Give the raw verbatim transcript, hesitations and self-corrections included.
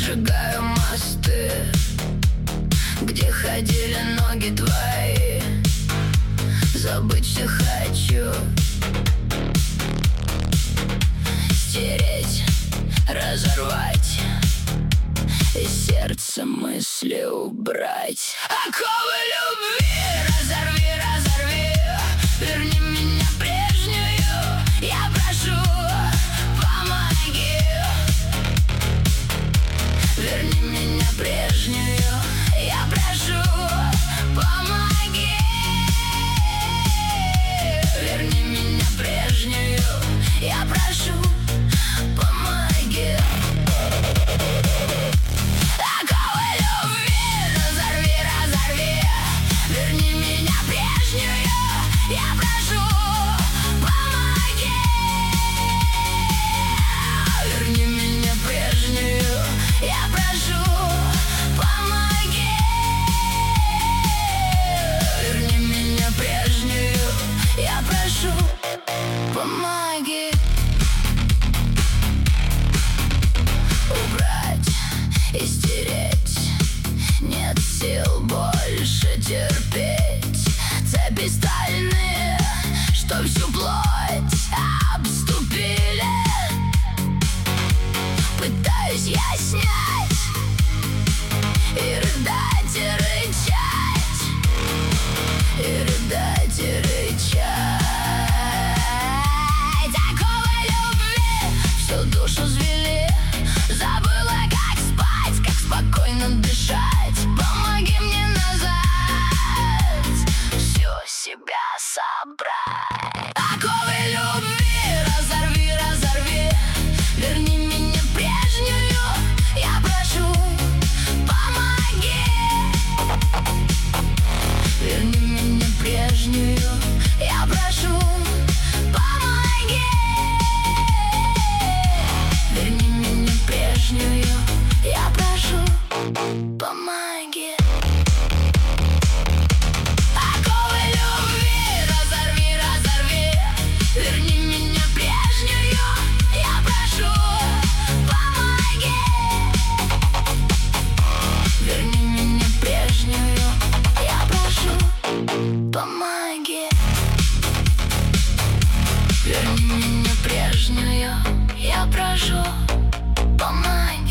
сжигаю мосты, где ходили ноги твои. Забыть все хочу, стереть, разорвать, из сердца мысли убрать. Оковы любви разорви, разорви, верни меня прежнюю, я прошу, помоги. Верни меня прежнюю, я прошу, помоги. Верни меня прежнюю, я прошу, помоги. Оковы любви разорви, разорви, верни меня прежнюю, я прошу, помоги. Верни меня прежнюю, я прошу, помоги. Верни меня прежнюю, я прошу, помоги. Убрать и стереть, нет сил больше терпеть. Цепи стальные, что всю плоть обступили. Пытаюсь я снять и рыдать, и рычать, и рыдать, и рычать. Оковы любви всю душу звели, забыла, как спать, как спокойно дышать. Помоги мне назад всю себя собрать. Оковы любви разорви, разорви, верни меня прежнюю, я прошу, помоги. Верни меня прежнюю, я прошу, помоги. Верни меня прежнюю, я прошу, помоги. Оковы любви разорви, разорви, верни меня прежнюю, я прошу, помоги. Верни меня прежнюю, я прошу, помоги. Верни меня прежнюю, я прошу, помоги.